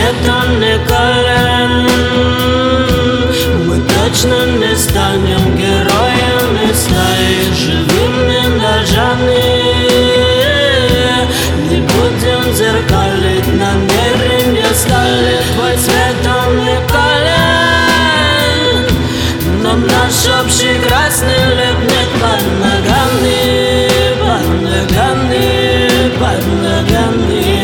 цвет уникален. Мы точно не станем героями стаи, живыми ножами. Не будем зеркалить намерения стали. Твой цвет уникален, но наш общий красный лепнет под ногами, под ногами, под ногами.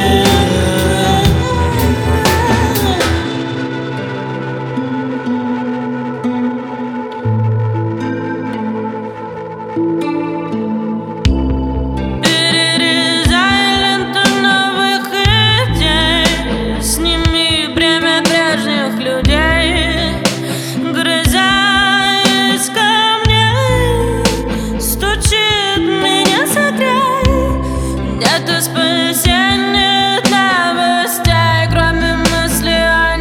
Это спасение для властей, кроме мысли о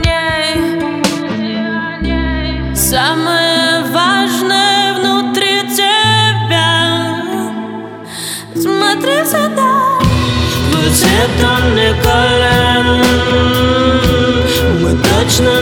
ней. Самое важное внутри тебя. Смотри сюда. Твой цвет уникален. Мы точно